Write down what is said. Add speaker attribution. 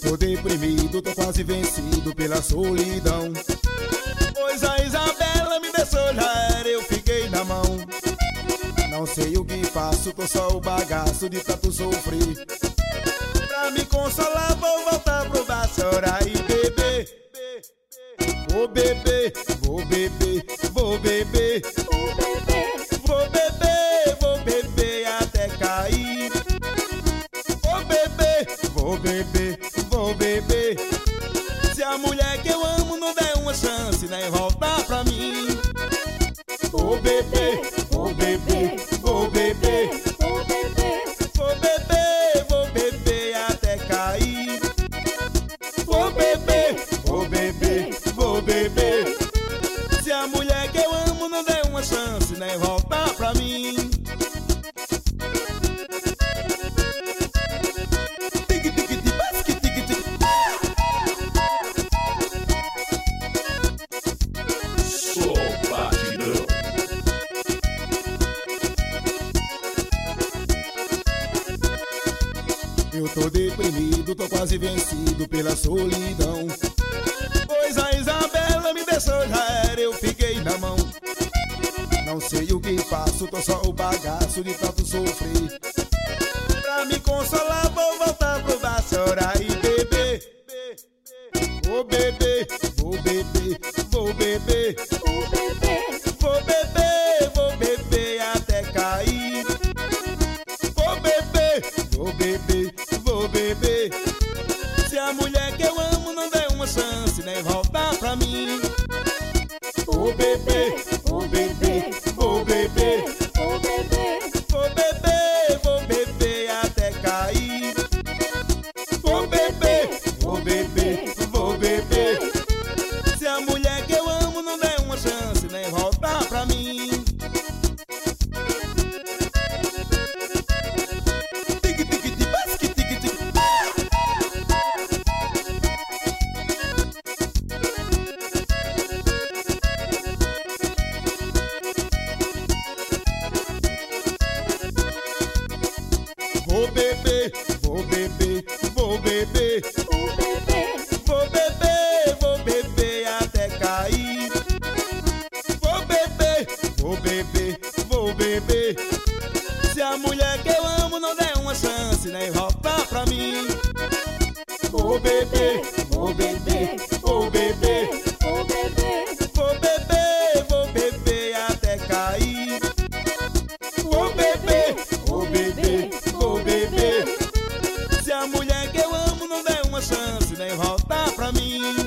Speaker 1: tô deprimido, tô quase vencido pela solidão. Pois a Isabela me deixou, já era, eu fiquei na mão. Não sei o que faço, tô só o bagaço de tanto sofrer. Pra me consolar vou voltar pro bar, chorar e beber. Vou beber, vou beber, vou beber,
Speaker 2: Vou beber,
Speaker 1: vou beber, vou beber até cair. Vou beber, vou beber, vou beber. Se a mulher que eu amo não der uma chance, nem voltar pra mim. Vou beber, vou beber, vou beber,
Speaker 2: vou beber,
Speaker 1: vou beber, vou beber até cair. Vou beber, vou beber, vou beber. Se a mulher que eu amo não der uma chance, nem voltar pra mim.
Speaker 3: Sou batidão.
Speaker 1: Eu tô deprimido, tô quase vencido pela solidão. Pois a Isabela me deixou, já era, eu fiquei na mão. Não sei o que faço, tô só o bagaço de tanto sofrer. Pra me consolar vou voltar pro bar, chorar e beber. Vou beber, vou beber, vou beber,
Speaker 2: vou beber,
Speaker 1: vou beber, vou beber até cair. Vou beber, vou beber, vou beber. Se a mulher que eu amo não der uma chance, nem voltar pra mim. Vou beber, vou beber, vou beber,
Speaker 2: vou beber,
Speaker 1: vou beber, vou beber até cair. Vou beber, vou beber, vou beber. Se a mulher que eu amo não der uma chance, nem voltar pra mim. Vou beber, vou beber, vou beber,
Speaker 2: vou beber,
Speaker 1: vou beber, vou beber até cair. Vou beber, vou beber, vou beber. Se a mulher que eu amo não der uma chance, nem voltar pra mim. Vou beber, vou beber, vou beber,
Speaker 2: vou beber,
Speaker 1: vou beber, vou beber até cair. Vou beber, vou beber, vou beber. Se a mulher que eu amo não der uma chance, nem voltar pra mim.